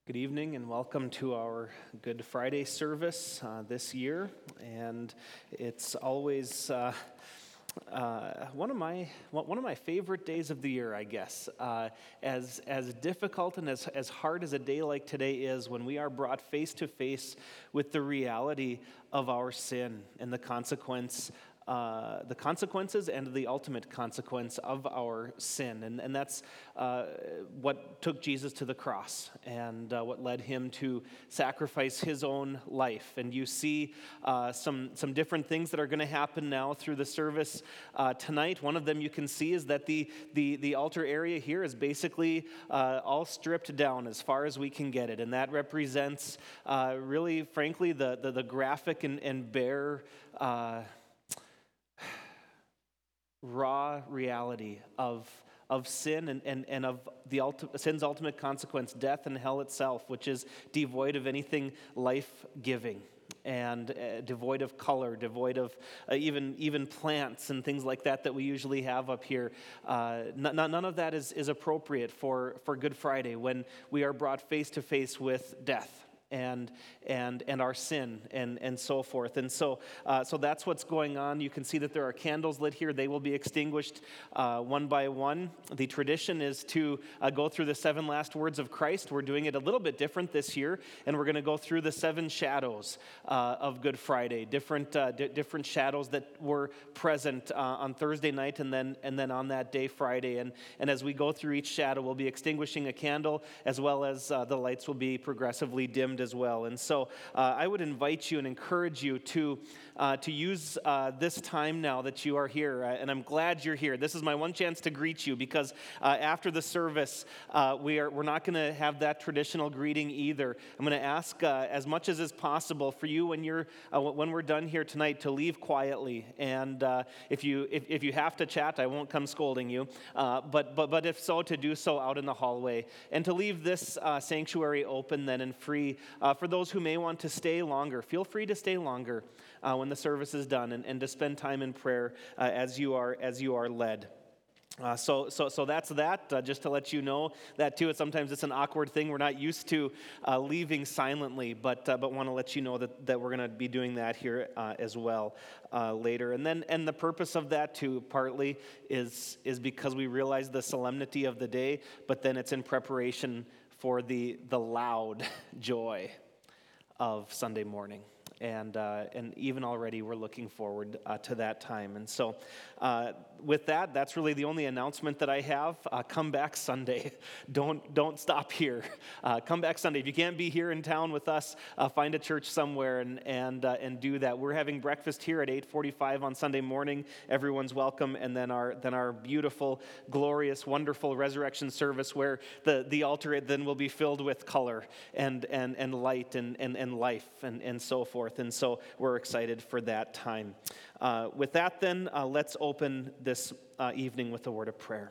Good evening and welcome to our Good Friday service this year. And it's always one of my favorite days of the year, I guess. As difficult and as hard as a day like today is, when we are brought face to face with the reality of our sin and the consequences and the ultimate consequence of our sin. And that's what took Jesus to the cross and what led him to sacrifice his own life. And you see some different things that are going to happen now through the service tonight. One of them you can see is that the altar area here is basically all stripped down as far as we can get it. And that represents really, frankly, the graphic and bare raw reality of sin and of sin's ultimate consequence, death and hell itself, which is devoid of anything life-giving and devoid of color, devoid of even plants and things like that we usually have up here. None of that is appropriate for Good Friday when we are brought face to face with death and our sin and so forth. And so that's what's going on. You can see that there are candles lit here. They will be extinguished one by one. The tradition is to go through the 7 last words of Christ. We're doing it a little bit different this year, and we're going to go through the 7 shadows of Good Friday, different shadows that were present on Thursday night and then on that day, Friday. And as we go through each shadow, we'll be extinguishing a candle, as well as the lights will be progressively dimmed as well. And so I would invite you and encourage you to use this time now that you are here. And I'm glad you're here. This is my one chance to greet you, because after the service, we're not going to have that traditional greeting either. I'm going to ask as much as is possible for you when we're done here tonight to leave quietly. And if you have to chat, I won't come scolding you. But if so, to do so out in the hallway, and to leave this sanctuary open then and free for those who may want to stay longer. Feel free to stay longer when the service is done, and to spend time in prayer as you are led. So that's that. Just to let you know that too. Sometimes it's an awkward thing. We're not used to leaving silently, but want to let you know that we're going to be doing that here as well later. And the purpose of that too, partly is because we realize the solemnity of the day, but then it's in preparation for the loud joy of Sunday morning. And even already we're looking forward to that time. And so with that, that's really the only announcement that I have. Come back Sunday. Don't stop here. Come back Sunday. If you can't be here in town with us, find a church somewhere and do that. We're having breakfast here at 8:45 on Sunday morning. Everyone's welcome. And then our beautiful, glorious, wonderful resurrection service, where the altar then will be filled with color and light and life and so forth. And so we're excited for that time. With that then, let's open this evening with a word of prayer.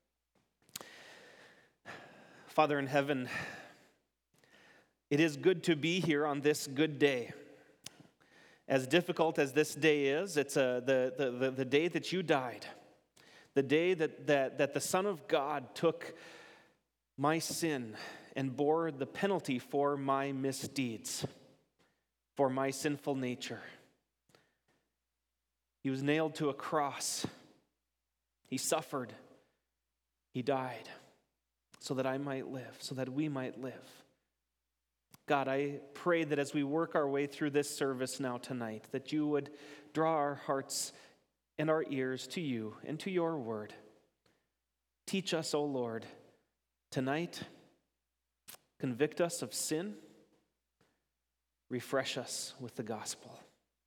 Father in heaven, it is good to be here on this good day. As difficult as this day is, it's the day that you died, the day that the Son of God took my sin and bore the penalty for my misdeeds, for my sinful nature. He was nailed to a cross. He suffered. He died so that I might live, so that we might live. God, I pray that as we work our way through this service now tonight, that you would draw our hearts and our ears to you and to your word. Teach us, O Lord, tonight. Convict us of sin. Refresh us with the gospel,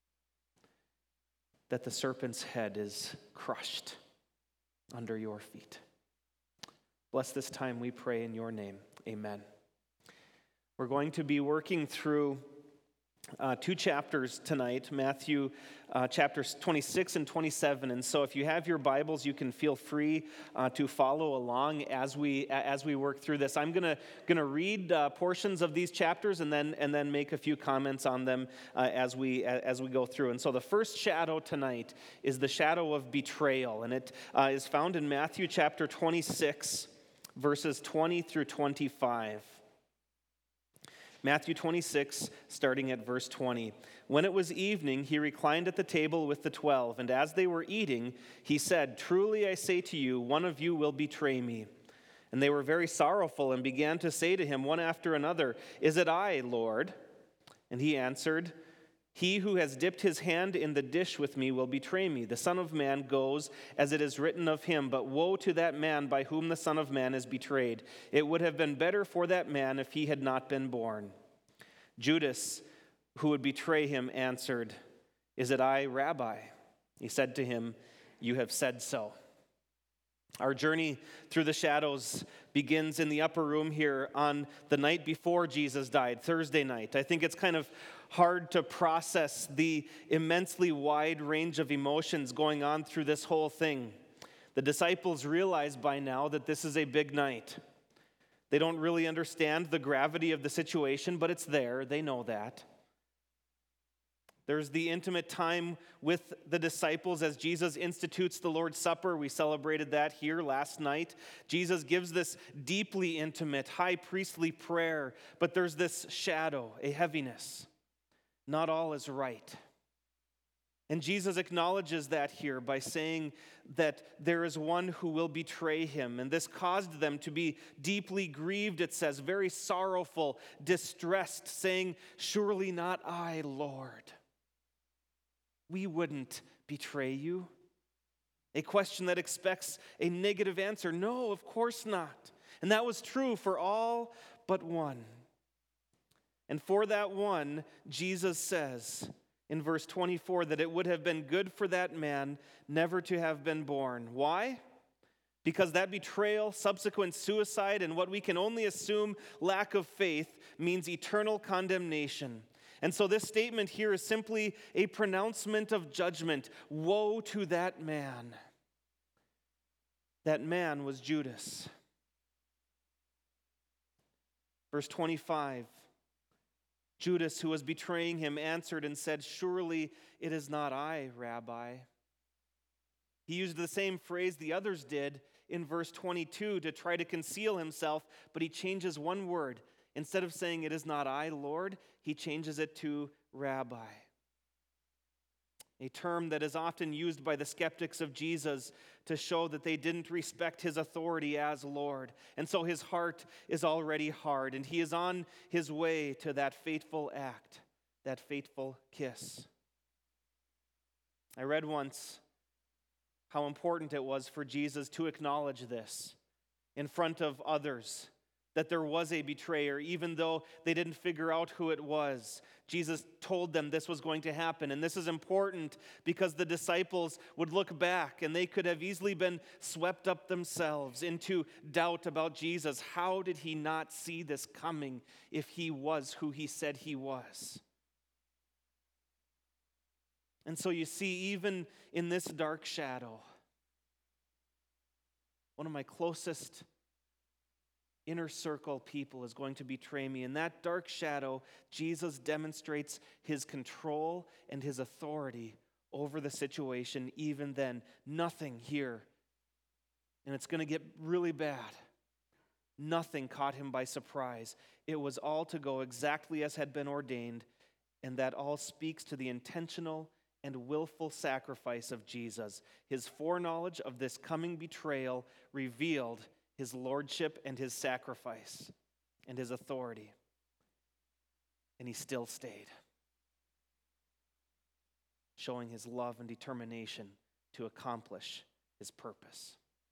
that the serpent's head is crushed under your feet. Bless this time, we pray in your name. Amen. We're going to be working through 2 chapters tonight, Matthew chapters 26 and 27. And so if you have your Bibles, you can feel free to follow along as we work through this. I'm going to read portions of these chapters and then make a few comments on them as we go through. And so the first shadow tonight is the shadow of betrayal, and it is found in Matthew chapter 26, verses 20 through 25. Matthew 26, starting at verse 20. When it was evening, he reclined at the table with the 12, and as they were eating, he said, "Truly I say to you, one of you will betray me." And they were very sorrowful and began to say to him one after another, "Is it I, Lord?" And he answered, "He who has dipped his hand in the dish with me will betray me. The Son of Man goes as it is written of him, but woe to that man by whom the Son of Man is betrayed. It would have been better for that man if he had not been born." Judas, who would betray him, answered, "Is it I, Rabbi?" He said to him, "You have said so." Our journey through the shadows begins in the upper room here on the night before Jesus died, Thursday night. I think it's kind of hard to process the immensely wide range of emotions going on through this whole thing. The disciples realize by now that this is a big night. They don't really understand the gravity of the situation, but it's there. They know that. There's the intimate time with the disciples as Jesus institutes the Lord's Supper. We celebrated that here last night. Jesus gives this deeply intimate, high priestly prayer, but there's this shadow, a heaviness. Not all is right. And Jesus acknowledges that here by saying that there is one who will betray him. And this caused them to be deeply grieved, it says, very sorrowful, distressed, saying, "Surely not I, Lord. We wouldn't betray you." A question that expects a negative answer. No, of course not. And that was true for all but one. And for that one, Jesus says in verse 24 that it would have been good for that man never to have been born. Why? Because that betrayal, subsequent suicide, and what we can only assume lack of faith means eternal condemnation. And so this statement here is simply a pronouncement of judgment. Woe to that man. That man was Judas. Verse 25, Judas, who was betraying him, answered and said, "Surely it is not I, Rabbi." He used the same phrase the others did in verse 22 to try to conceal himself, but he changes one word. Instead of saying, "It is not I, Lord," he changes it to Rabbi. A term that is often used by the skeptics of Jesus to show that they didn't respect his authority as Lord. And so his heart is already hard, and he is on his way to that fateful act, that fateful kiss. I read once how important it was for Jesus to acknowledge this in front of others, that there was a betrayer, even though they didn't figure out who it was. Jesus told them this was going to happen, and this is important because the disciples would look back and they could have easily been swept up themselves into doubt about Jesus. How did he not see this coming if he was who he said he was? And so you see, even in this dark shadow, one of my closest inner circle people is going to betray me. In that dark shadow, Jesus demonstrates his control and his authority over the situation even then. Nothing here, and it's going to get really bad. Nothing caught him by surprise. It was all to go exactly as had been ordained, and that all speaks to the intentional and willful sacrifice of Jesus. His foreknowledge of this coming betrayal revealed his lordship and his sacrifice and his authority. And he still stayed, showing his love and determination to accomplish his purpose.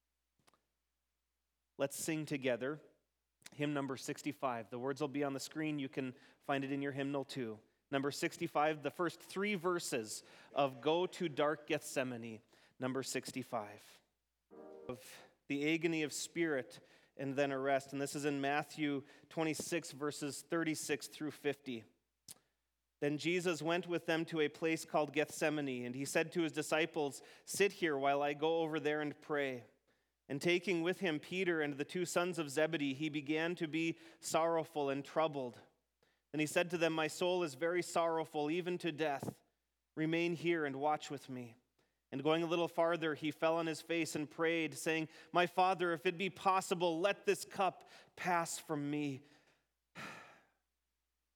Let's sing together hymn number 65. The words will be on the screen. You can find it in your hymnal too. Number 65, the first three verses of "Go to Dark Gethsemane," number 65. Of the agony of spirit and then arrest. And this is in Matthew 26, verses 36 through 50. Then Jesus went with them to a place called Gethsemane, and he said to his disciples, "Sit here while I go over there and pray." And taking with him Peter and the two sons of Zebedee, he began to be sorrowful and troubled. Then he said to them, "My soul is very sorrowful, even to death. Remain here and watch with me." And going a little farther, he fell on his face and prayed, saying, "My Father, if it be possible, let this cup pass from me.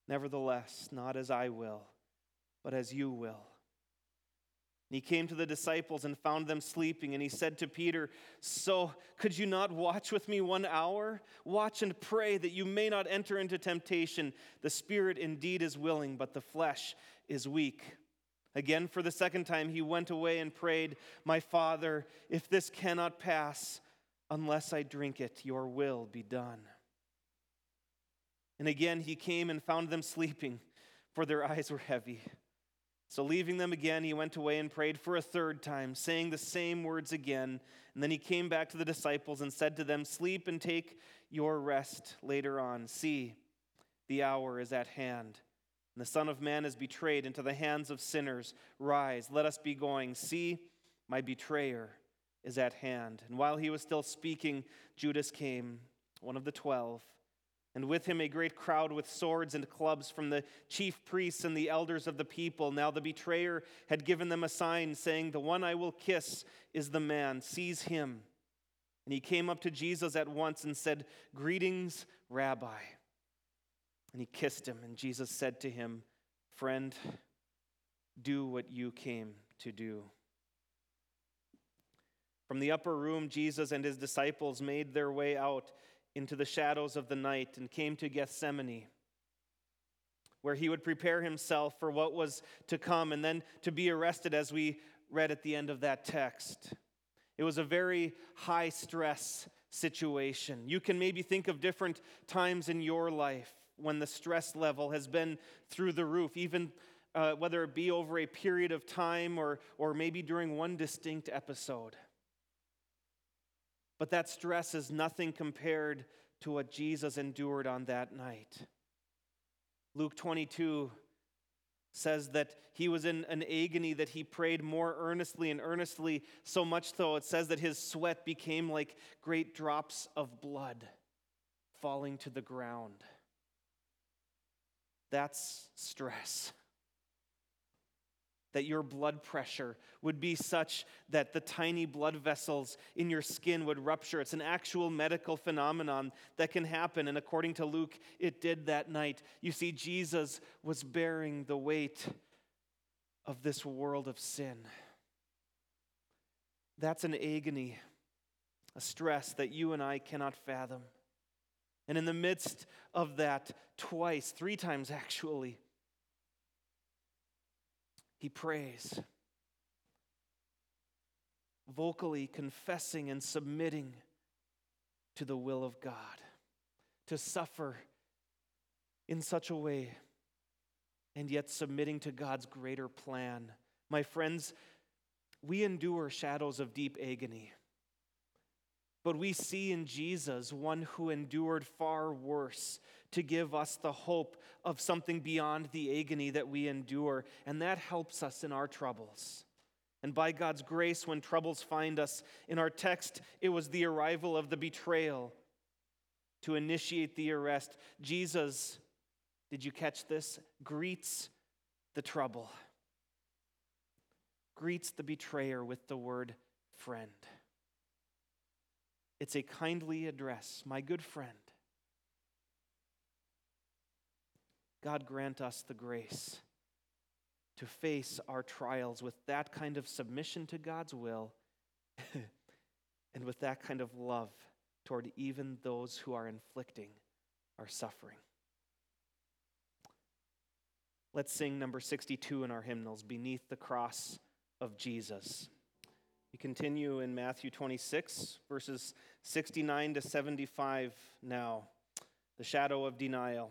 Nevertheless, not as I will, but as you will." And he came to the disciples and found them sleeping, and he said to Peter, "So could you not watch with me 1 hour? Watch and pray that you may not enter into temptation. The spirit indeed is willing, but the flesh is weak." Again, for the second time, he went away and prayed, "My Father, if this cannot pass, unless I drink it, your will be done." And again he came and found them sleeping, for their eyes were heavy. So leaving them again, he went away and prayed for a third time, saying the same words again. And then he came back to the disciples and said to them, "Sleep and take your rest later on. See, the hour is at hand, and the Son of Man is betrayed into the hands of sinners. Rise, let us be going. See, my betrayer is at hand." And while he was still speaking, Judas came, one of the 12, and with him a great crowd with swords and clubs from the chief priests and the elders of the people. Now the betrayer had given them a sign, saying, "The one I will kiss is the man. Seize him." And he came up to Jesus at once and said, "Greetings, Rabbi." And he kissed him, and Jesus said to him, "Friend, do what you came to do." From the upper room, Jesus and his disciples made their way out into the shadows of the night and came to Gethsemane, where he would prepare himself for what was to come and then to be arrested, as we read at the end of that text. It was a very high-stress situation. You can maybe think of different times in your life when the stress level has been through the roof, even whether it be over a period of time or maybe during one distinct episode. But that stress is nothing compared to what Jesus endured on that night. Luke 22 says that he was in an agony, that he prayed more earnestly and earnestly, so much so it says that his sweat became like great drops of blood falling to the ground. That's stress. That your blood pressure would be such that the tiny blood vessels in your skin would rupture. It's an actual medical phenomenon that can happen, and according to Luke, it did that night. You see, Jesus was bearing the weight of this world of sin. That's an agony, a stress that you and I cannot fathom. And in the midst of that, twice, 3 times actually, he prays, vocally confessing and submitting to the will of God, to suffer in such a way, and yet submitting to God's greater plan. My friends, we endure shadows of deep agony, but we see in Jesus one who endured far worse to give us the hope of something beyond the agony that we endure, and that helps us in our troubles. And by God's grace, when troubles find us, in our text, it was the arrival of the betrayal to initiate the arrest. Jesus, did you catch this? Greets the trouble, greets the betrayer with the word friend. It's a kindly address, my good friend. God grant us the grace to face our trials with that kind of submission to God's will and with that kind of love toward even those who are inflicting our suffering. Let's sing number 62 in our hymnals, "Beneath the Cross of Jesus." We continue in Matthew 26, verses 69 to 75 now, the shadow of denial.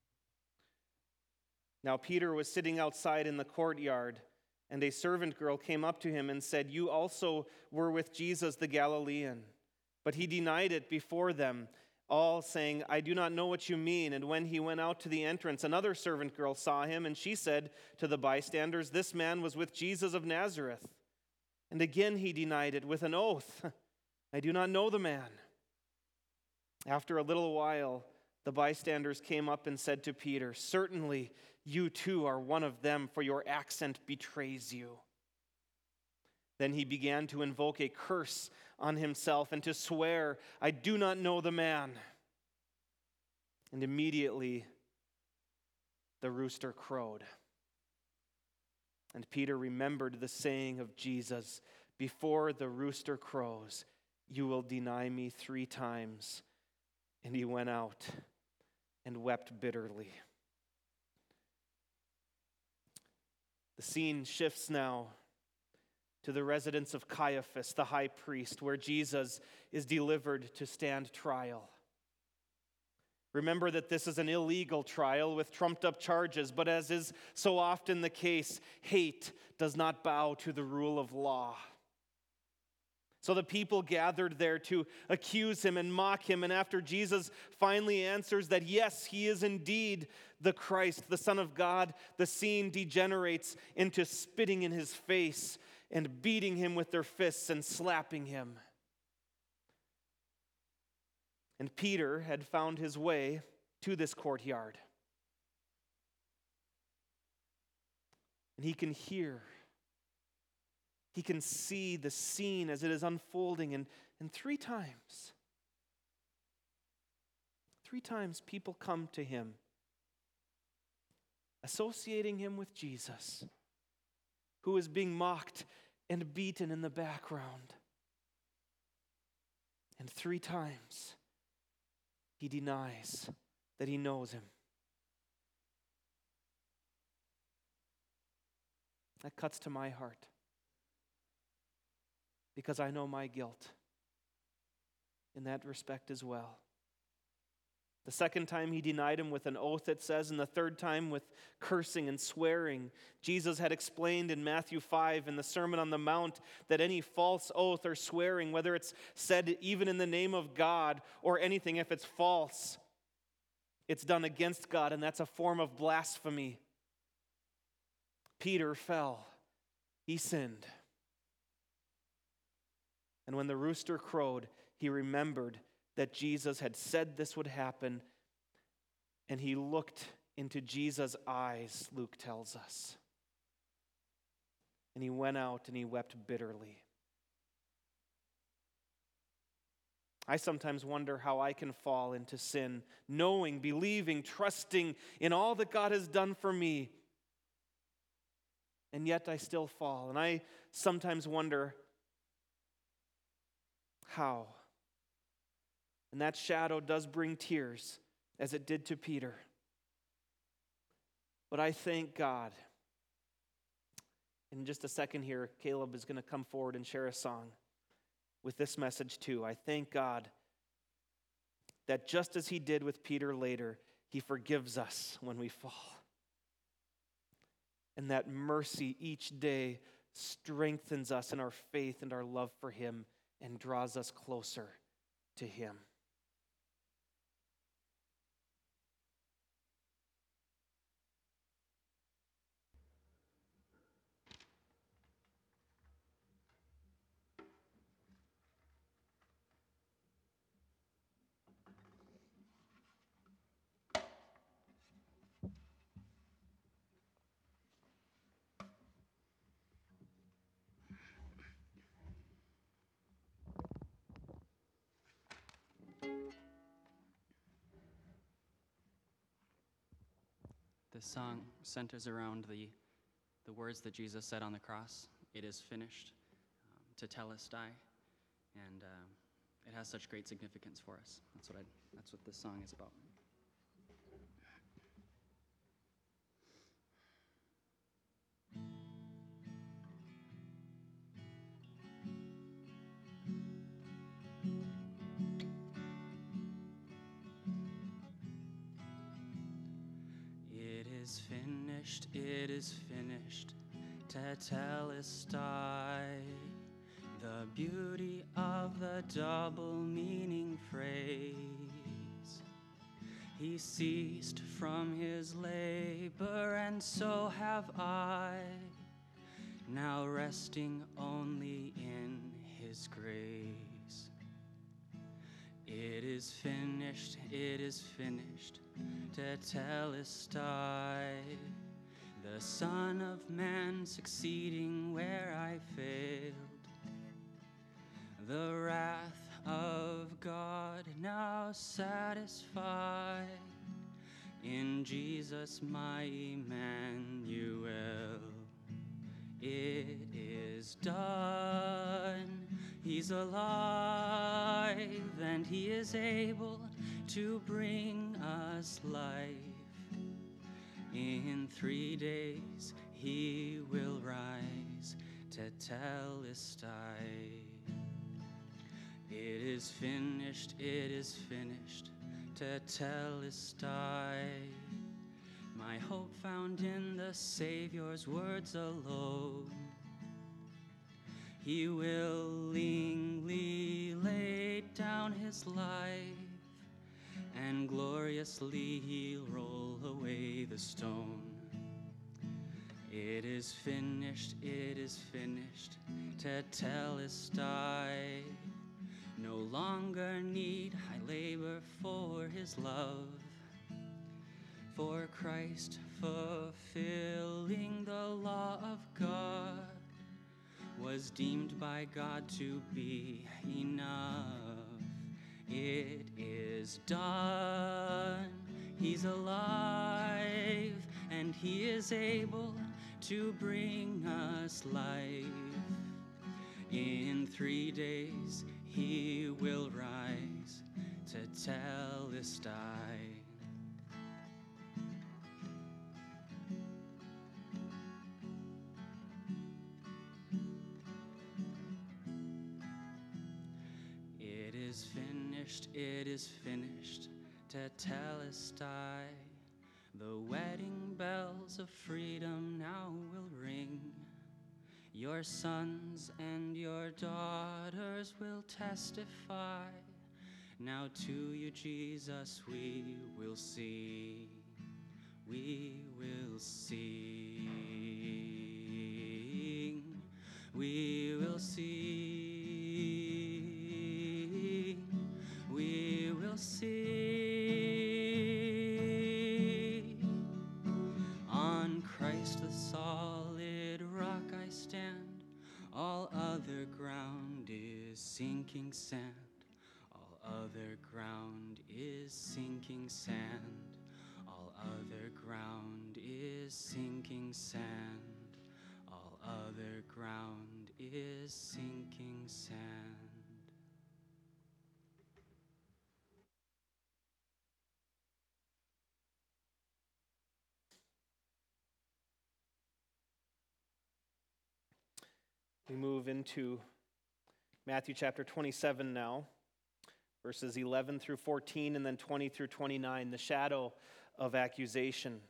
Now Peter was sitting outside in the courtyard, and a servant girl came up to him and said, "You also were with Jesus the Galilean." But he denied it before them, all saying, "I do not know what you mean." And when he went out to the entrance, another servant girl saw him, and she said to the bystanders, "This man was with Jesus of Nazareth." And again he denied it with an oath, "I do not know the man." After a little while, the bystanders came up and said to Peter, "Certainly you too are one of them, for your accent betrays you." Then he began to invoke a curse on himself and to swear, "I do not know the man." And immediately the rooster crowed. And Peter remembered the saying of Jesus, before the rooster crows, you will deny me 3 times. And he went out and wept bitterly. The scene shifts now to the residence of Caiaphas, the high priest, where Jesus is delivered to stand trial. Remember that this is an illegal trial with trumped-up charges, but as is so often the case, hate does not bow to the rule of law. So the people gathered there to accuse him and mock him, and after Jesus finally answers that yes, he is indeed the Christ, the Son of God, the scene degenerates into spitting in his face and beating him with their fists and slapping him. And Peter had found his way to this courtyard. And he can hear, he can see the scene as it is unfolding. And 3 times people come to him, associating him with Jesus, who is being mocked and beaten in the background. And 3 times he denies that he knows him. That cuts to my heart because I know my guilt in that respect as well. The 2nd time he denied him with an oath, it says, and the 3rd time with cursing and swearing. Jesus had explained in Matthew 5 in the Sermon on the Mount that any false oath or swearing, whether it's said even in the name of God or anything, if it's false, it's done against God, and that's a form of blasphemy. Peter fell. He sinned. And when the rooster crowed, he remembered that Jesus had said this would happen, and he looked into Jesus' eyes, Luke tells us. And he went out and he wept bitterly. I sometimes wonder how I can fall into sin, knowing, believing, trusting in all that God has done for me. And yet I still fall. And I sometimes wonder how. And that shadow does bring tears, as it did to Peter. But I thank God. In just a second here, Caleb is going to come forward and share a song with this message too. I thank God that just as he did with Peter later, he forgives us when we fall. And that mercy each day strengthens us in our faith and our love for him and draws us closer to him. This song centers around the words that Jesus said on the cross, "It is finished," tetelestai, and it has such great significance for us. That's what this song is about. It is finished, tetelestai, the beauty of the double meaning phrase. He ceased from his labor, and so have I, now resting only in his grace. It is finished, tetelestai, the Son of Man succeeding where I failed. The wrath of God now satisfied. in Jesus my Emmanuel. It is done. He's alive and he is able to bring us life. In 3 days he will rise to Telestai. It is finished, to Telestai. My hope found in the Savior's words alone. He willingly laid down his life, and gloriously he'll roll away the stone. It is finished, to Telestai. No longer need I labor for his love, for Christ fulfilling the law of God was deemed by God to be enough. It is done. He's alive and he is able to bring us life. In 3 days he will rise to Telestai. It is finished, to Telestai. The wedding bells of freedom now will ring. Your sons and your daughters will testify. Now to you, Jesus, we will sing. We will sing. We will sing. We will sing. On Christ the solid rock I stand. All other ground is sinking sand. All other ground is sinking sand. All other ground is sinking sand. All other ground is sinking sand. We move into Matthew chapter 27 now, verses 11 through 14, and then 20 through 29, the shadow of accusation.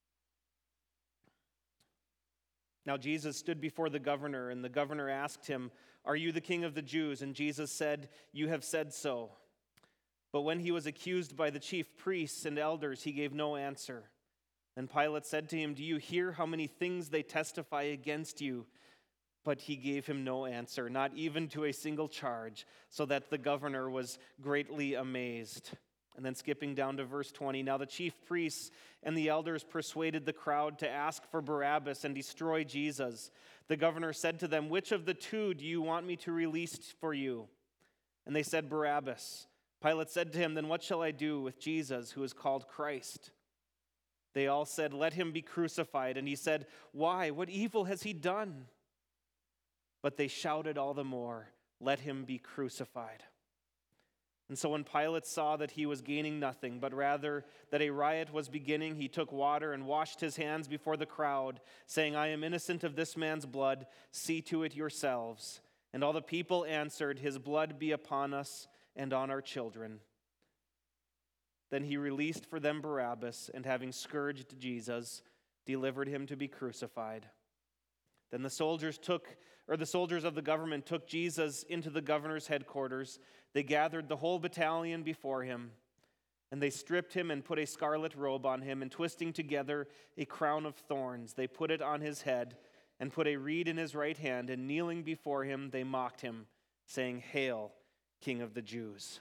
Now Jesus stood before the governor, and the governor asked him, "Are you the king of the Jews?" And Jesus said, "You have said so." But when he was accused by the chief priests and elders, he gave no answer. Then Pilate said to him, "Do you hear how many things they testify against you?" But he gave him no answer, not even to a single charge, so that the governor was greatly amazed. And then skipping down to verse 20, now the chief priests and the elders persuaded the crowd to ask for Barabbas and destroy Jesus. The governor said to them, "Which of the two do you want me to release for you?" And they said, "Barabbas." Pilate said to him, "Then what shall I do with Jesus, who is called Christ?" They all said, "Let him be crucified." And he said, "Why? What evil has he done?" But they shouted all the more, "Let him be crucified." And so when Pilate saw that he was gaining nothing, but rather that a riot was beginning, he took water and washed his hands before the crowd, saying, "I am innocent of this man's blood. See to it yourselves." And all the people answered, "His blood be upon us and on our children." Then he released for them Barabbas, and having scourged Jesus, delivered him to be crucified. Then the soldiers of the government took Jesus into the governor's headquarters. They gathered the whole battalion before him, and they stripped him and put a scarlet robe on him, and twisting together a crown of thorns, they put it on his head and put a reed in his right hand, and kneeling before him, they mocked him, saying, "Hail, King of the Jews."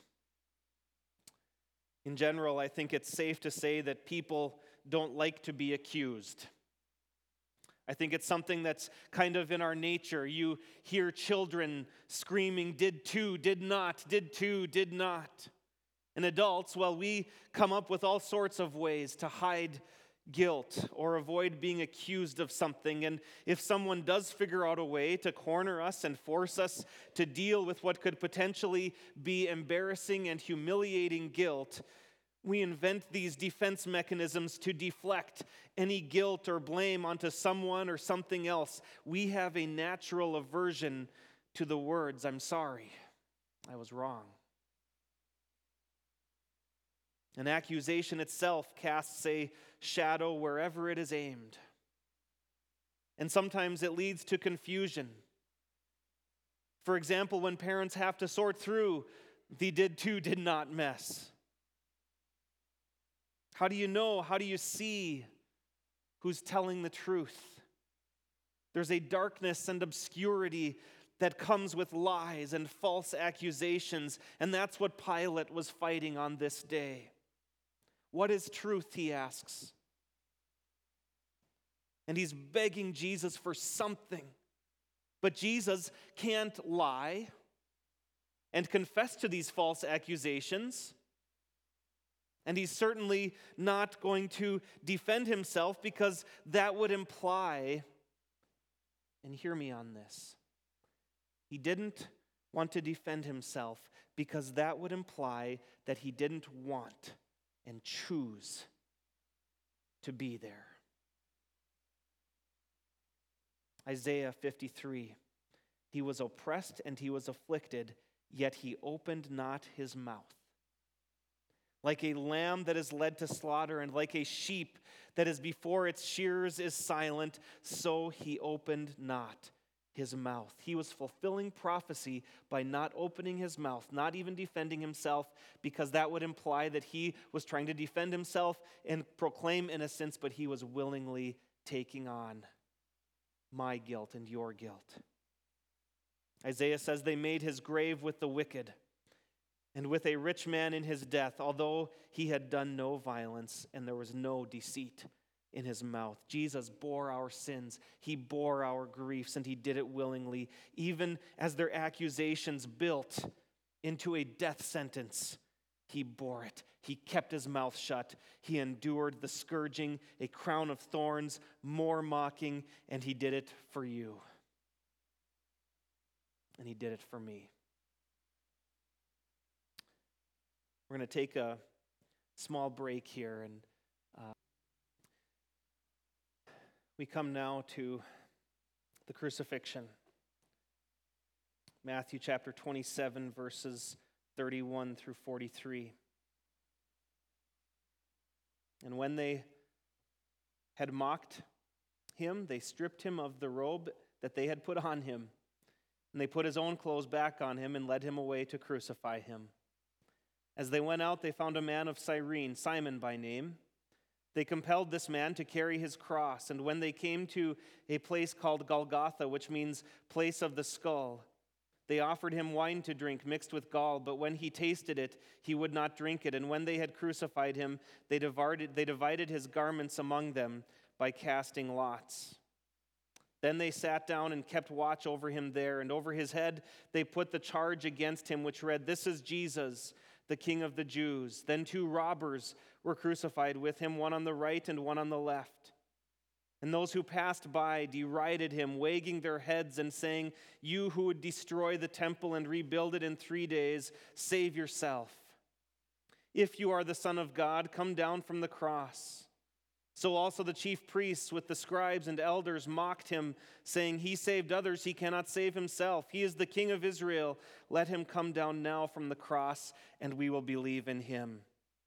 In general, I think it's safe to say that people don't like to be accused. I think it's something that's kind of in our nature. You hear children screaming, "Did two, did not, did two, did not." And adults, well, we come up with all sorts of ways to hide guilt or avoid being accused of something. And if someone does figure out a way to corner us and force us to deal with what could potentially be embarrassing and humiliating guilt, we invent these defense mechanisms to deflect any guilt or blame onto someone or something else. We have a natural aversion to the words, "I'm sorry, I was wrong." An accusation itself casts a shadow wherever it is aimed. And sometimes it leads to confusion. For example, when parents have to sort through the did to, did not mess. How do you know? How do you see who's telling the truth? There's a darkness and obscurity that comes with lies and false accusations, and that's what Pilate was fighting on this day. What is truth, he asks. And he's begging Jesus for something. But Jesus can't lie and confess to these false accusations. And he's certainly not going to defend himself, because that would imply, and hear me on this, he didn't want to defend himself because that would imply that he didn't want and choose to be there. Isaiah 53, he was oppressed and he was afflicted, yet he opened not his mouth. Like a lamb that is led to slaughter, and like a sheep that is before its shearers is silent, so he opened not his mouth. He was fulfilling prophecy by not opening his mouth, not even defending himself, because that would imply that he was trying to defend himself and proclaim innocence, but he was willingly taking on my guilt and your guilt. Isaiah says they made his grave with the wicked and with a rich man in his death, although he had done no violence and there was no deceit in his mouth. Jesus bore our sins. He bore our griefs, and he did it willingly, even as their accusations built into a death sentence. He bore it. He kept his mouth shut. He endured the scourging, a crown of thorns, more mocking, and he did it for you. And he did it for me. We're going to take a small break here, and we come now to the crucifixion. Matthew chapter 27, verses 31 through 43. And when they had mocked him, they stripped him of the robe that they had put on him, and they put his own clothes back on him and led him away to crucify him. As they went out, they found a man of Cyrene, Simon by name. They compelled this man to carry his cross, and when they came to a place called Golgotha, which means place of the skull, they offered him wine to drink mixed with gall, but when he tasted it, he would not drink it. And when they had crucified him, they divided his garments among them by casting lots. Then they sat down and kept watch over him there, and over his head they put the charge against him, which read, "This is Jesus, the King of the Jews." Then 2 robbers were crucified with him, one on the right and one on the left. And those who passed by derided him, wagging their heads and saying, "You who would destroy the temple and rebuild it in 3 days, save yourself. If you are the Son of God, come down from the cross." So also the chief priests with the scribes and elders mocked him, saying, "He saved others, he cannot save himself. He is the King of Israel. Let him come down now from the cross, and we will believe in him."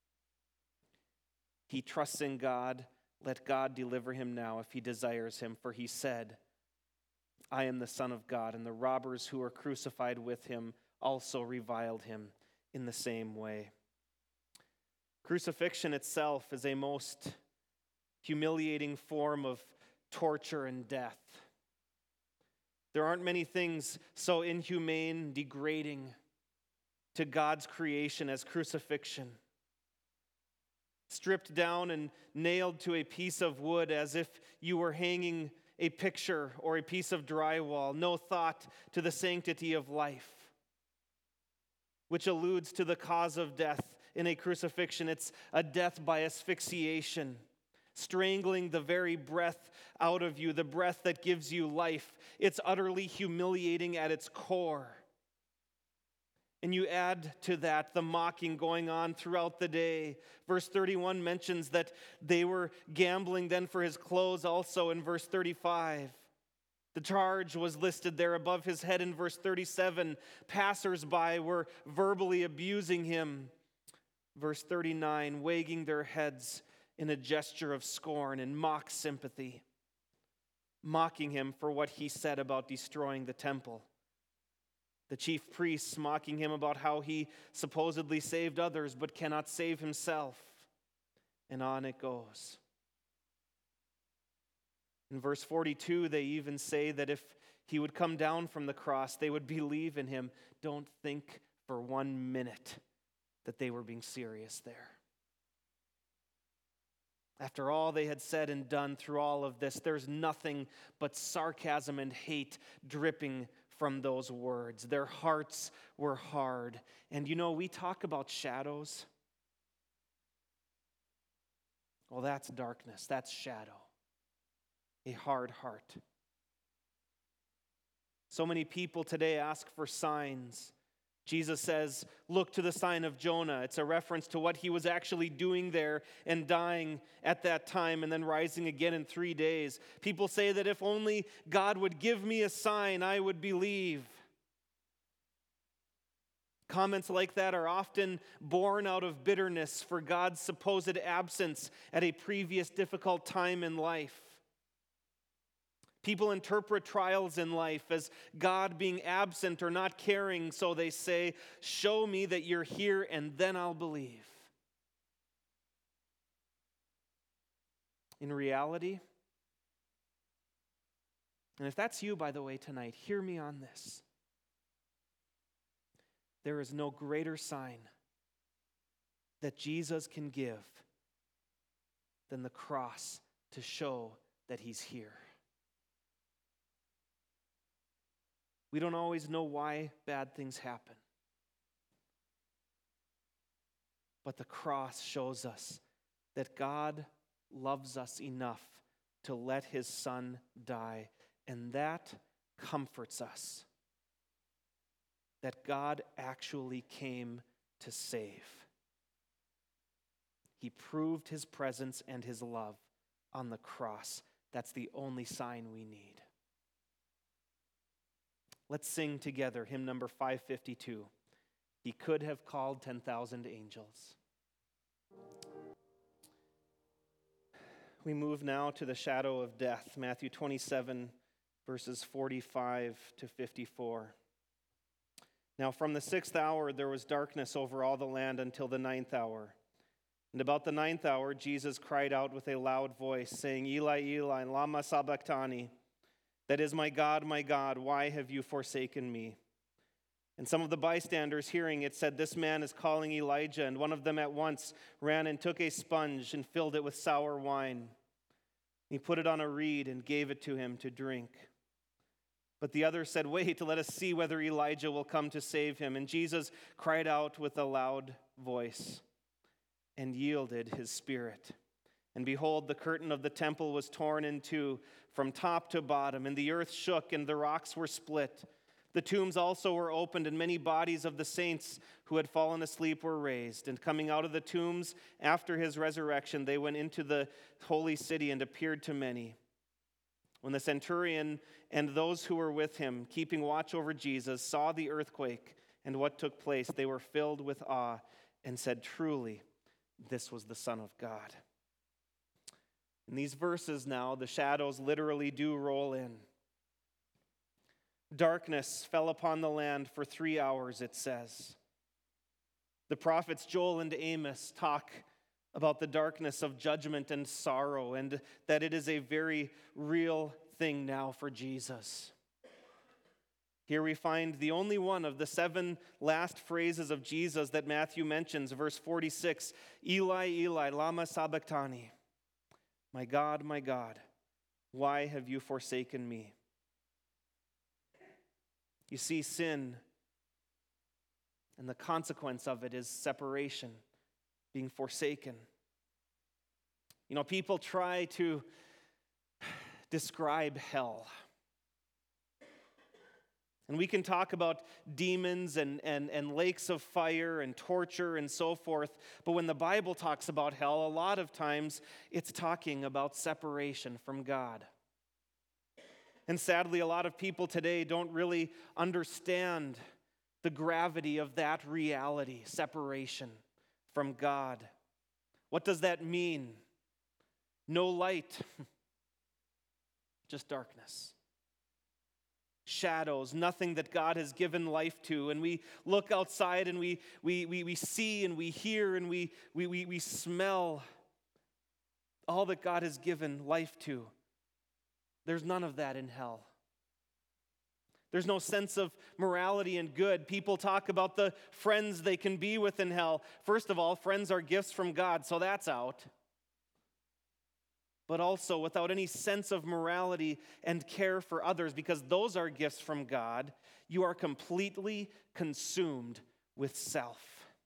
He trusts in God. Let God deliver him now if he desires him. For he said, "I am the Son of God." And the robbers who were crucified with him also reviled him in the same way. Crucifixion itself is a most humiliating form of torture and death. There aren't many things so inhumane, degrading to God's creation as crucifixion. Stripped down and nailed to a piece of wood as if you were hanging a picture or a piece of drywall. No thought to the sanctity of life, which alludes to the cause of death, in a crucifixion. It's a death by asphyxiation, strangling the very breath out of you, the breath that gives you life. It's utterly humiliating at its core. And you add to that the mocking going on throughout the day. Verse 31 mentions that they were gambling then for his clothes also in verse 35. The charge was listed there above his head in verse 37. Passers-by were verbally abusing him. Verse 39, wagging their heads in a gesture of scorn and mock sympathy, mocking him for what he said about destroying the temple. The chief priests mocking him about how he supposedly saved others but cannot save himself. And on it goes. In verse 42, they even say that if he would come down from the cross, they would believe in him. Don't think for 1 minute that they were being serious there. After all they had said and done through all of this, there's nothing but sarcasm and hate dripping from those words. Their hearts were hard. And we talk about shadows. Well, that's darkness. That's shadow. A hard heart. So many people today ask for signs. Jesus says, look to the sign of Jonah. It's a reference to what he was actually doing there and dying at that time and then rising again in 3 days. People say that if only God would give me a sign, I would believe. Comments like that are often born out of bitterness for God's supposed absence at a previous difficult time in life. People interpret trials in life as God being absent or not caring, so they say, show me that you're here and then I'll believe. In reality, and if that's you, by the way, tonight, hear me on this. There is no greater sign that Jesus can give than the cross to show that he's here. We don't always know why bad things happen. But the cross shows us that God loves us enough to let his Son die. And that comforts us. That God actually came to save. He proved his presence and his love on the cross. That's the only sign we need. Let's sing together hymn number 552. He could have called 10,000 angels. We move now to the shadow of death, Matthew 27, verses 45 to 54. Now from the 6th hour there was darkness over all the land until the 9th hour. And about the 9th hour Jesus cried out with a loud voice, saying, Eli, Eli, lama sabachthani? That is, my God, why have you forsaken me? And some of the bystanders hearing it said, this man is calling Elijah. And one of them at once ran and took a sponge and filled it with sour wine. He put it on a reed and gave it to him to drink. But the other said, wait, let us see whether Elijah will come to save him. And Jesus cried out with a loud voice and yielded his spirit. And behold, the curtain of the temple was torn in two from top to bottom, and the earth shook, and the rocks were split. The tombs also were opened, and many bodies of the saints who had fallen asleep were raised. And coming out of the tombs after his resurrection, they went into the holy city and appeared to many. When the centurion and those who were with him, keeping watch over Jesus, saw the earthquake and what took place, they were filled with awe and said, truly, this was the Son of God. In these verses now, the shadows literally do roll in. Darkness fell upon the land for 3 hours, it says. The prophets Joel and Amos talk about the darkness of judgment and sorrow, and that it is a very real thing now for Jesus. Here we find the only one of the 7 last phrases of Jesus that Matthew mentions, verse 46, Eli, Eli, lama sabachthani? My God, why have you forsaken me? You see, sin and the consequence of it is separation being forsaken. People try to describe hell. And we can talk about demons and lakes of fire and torture and so forth, but when the Bible talks about hell, a lot of times it's talking about separation from God. And sadly, a lot of people today don't really understand the gravity of that reality, separation from God. What does that mean? No light, just darkness. Shadows, nothing that God has given life to. And we look outside and we see and we hear and we smell all that God has given life to. There's none of that in hell. There's no sense of morality and good. People talk about the friends they can be with in hell. First of all, friends are gifts from God, so that's out. But also without any sense of morality and care for others, because those are gifts from God, you are completely consumed with self.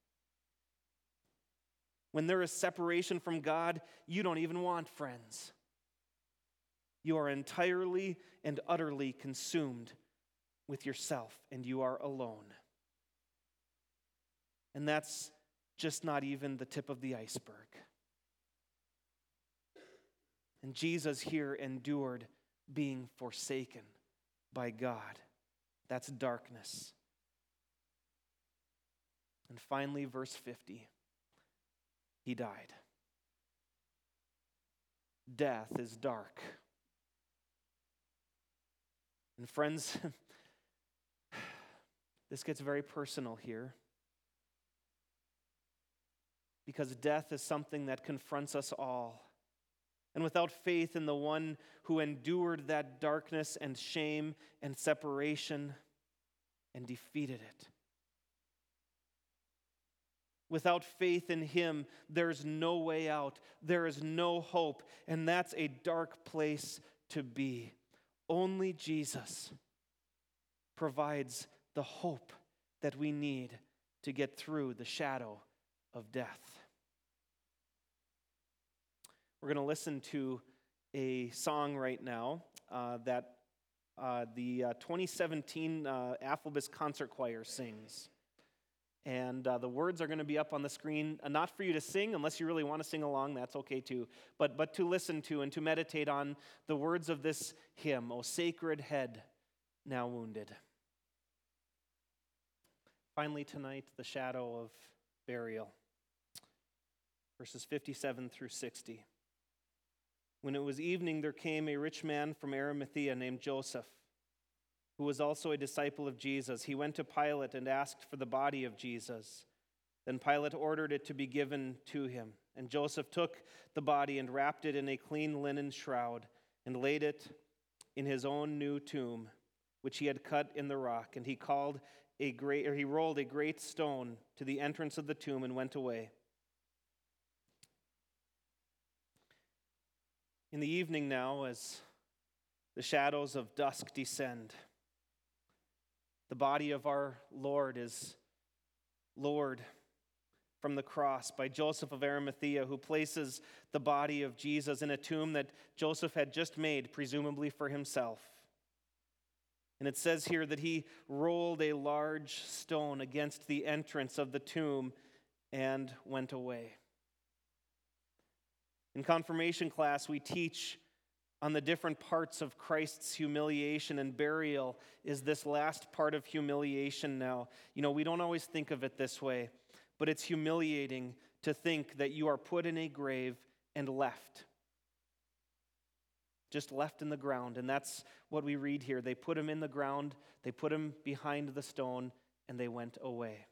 When there is separation from God, you don't even want friends. You are entirely and utterly consumed with yourself, and you are alone. And that's just not even the tip of the iceberg. And Jesus here endured being forsaken by God. That's darkness. And finally, verse 50, he died. Death is dark. And friends, this gets very personal here, because death is something that confronts us all. And without faith in the one who endured that darkness and shame and separation and defeated it, without faith in him, there's no way out. There is no hope. And that's a dark place to be. Only Jesus provides the hope that we need to get through the shadow of death. We're going to listen to a song right now that the 2017 Afflebus Concert Choir sings. And the words are going to be up on the screen, not for you to sing, unless you really want to sing along, that's okay too, but to listen to and to meditate on the words of this hymn, O Sacred Head, Now Wounded. Finally tonight, the shadow of burial, verses 57 through 60. When it was evening, there came a rich man from Arimathea named Joseph, who was also a disciple of Jesus. He went to Pilate and asked for the body of Jesus. Then Pilate ordered it to be given to him. And Joseph took the body and wrapped it in a clean linen shroud and laid it in his own new tomb, which he had cut in the rock. And he rolled a great stone to the entrance of the tomb and went away. In the evening now, as the shadows of dusk descend, the body of our Lord is lowered from the cross by Joseph of Arimathea, who places the body of Jesus in a tomb that Joseph had just made, presumably for himself. And it says here that he rolled a large stone against the entrance of the tomb and went away. In confirmation class, we teach on the different parts of Christ's humiliation, and burial is this last part of humiliation now. We don't always think of it this way, but it's humiliating to think that you are put in a grave and left. Just left in the ground, and that's what we read here. They put him in the ground, they put him behind the stone, and they went away.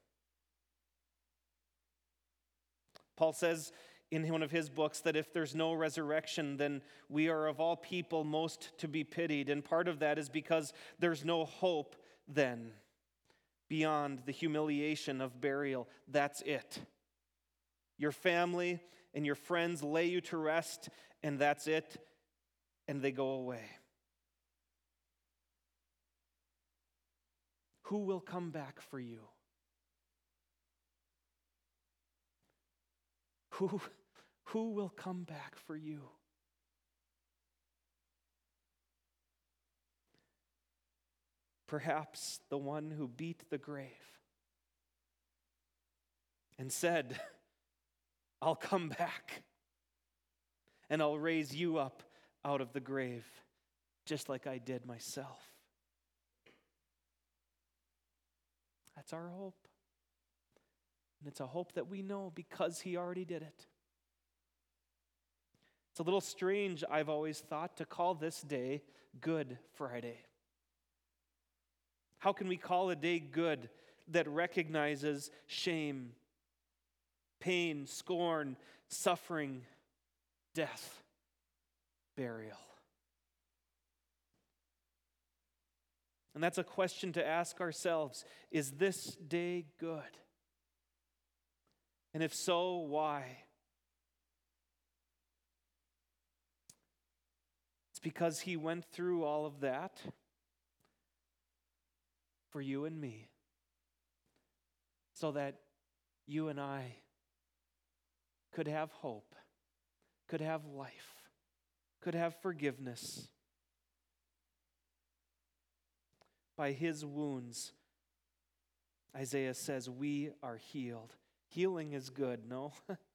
Paul says in one of his books that if there's no resurrection, then we are of all people most to be pitied. And part of that is because there's no hope then beyond the humiliation of burial. That's it. Your family and your friends lay you to rest, and that's it, and they go away. Who will come back for you? Who will come back for you? Perhaps the one who beat the grave and said, I'll come back and I'll raise you up out of the grave, just like I did myself. That's our hope. And it's a hope that we know because he already did it. It's a little strange, I've always thought, to call this day Good Friday. How can we call a day good that recognizes shame, pain, scorn, suffering, death, burial? And that's a question to ask ourselves. Is this day good? And if so, why? It's because he went through all of that for you and me, so that you and I could have hope, could have life, could have forgiveness. By his wounds, Isaiah says, we are healed. Healing is good, no?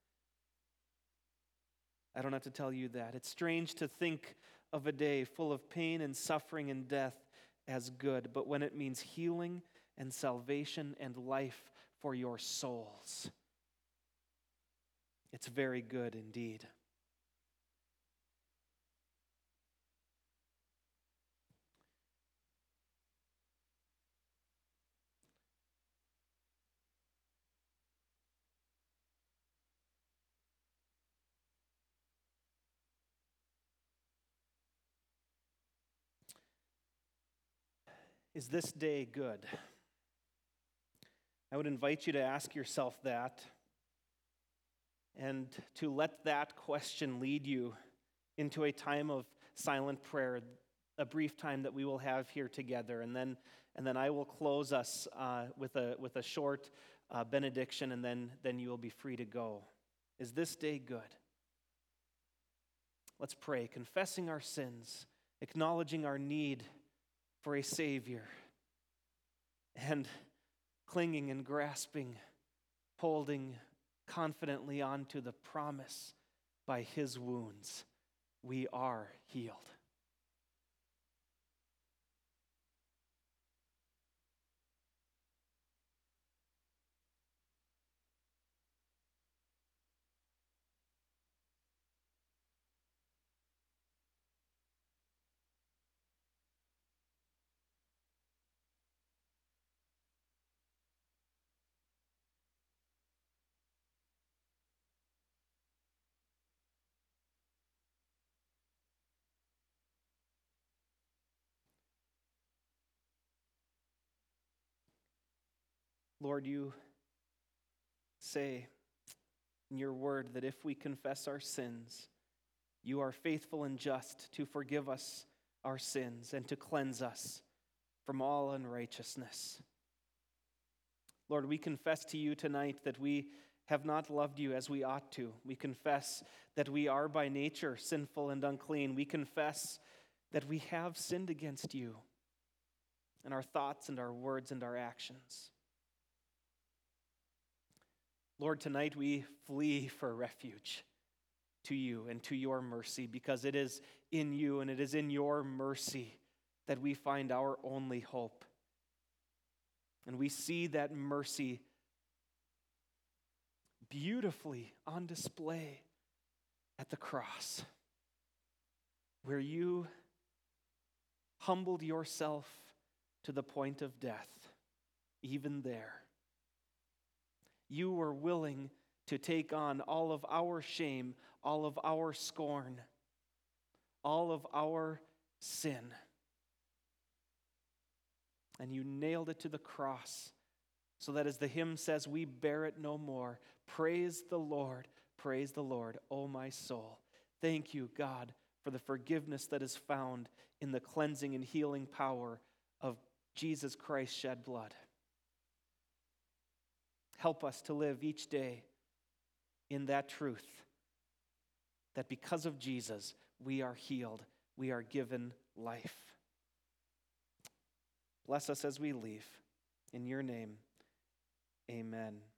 I don't have to tell you that. It's strange to think of a day full of pain and suffering and death as good, but when it means healing and salvation and life for your souls, it's very good indeed. Is this day good? I would invite you to ask yourself that and to let that question lead you into a time of silent prayer, a brief time that we will have here together. And then I will close us with a short benediction, and then you will be free to go. Is this day good? Let's pray, confessing our sins, acknowledging our need for a Savior, and clinging and grasping, holding confidently onto the promise, by his wounds we are healed. Lord, you say in your word that if we confess our sins, you are faithful and just to forgive us our sins and to cleanse us from all unrighteousness. Lord, we confess to you tonight that we have not loved you as we ought to. We confess that we are by nature sinful and unclean. We confess that we have sinned against you in our thoughts and our words and our actions. Lord, tonight we flee for refuge to you and to your mercy, because it is in you and it is in your mercy that we find our only hope. And we see that mercy beautifully on display at the cross, where you humbled yourself to the point of death, even there. You were willing to take on all of our shame, all of our scorn, all of our sin. And you nailed it to the cross, so that, as the hymn says, we bear it no more. Praise the Lord, O my soul. Thank you, God, for the forgiveness that is found in the cleansing and healing power of Jesus Christ's shed blood. Help us to live each day in that truth that because of Jesus, we are healed, we are given life. Bless us as we leave. In your name, amen.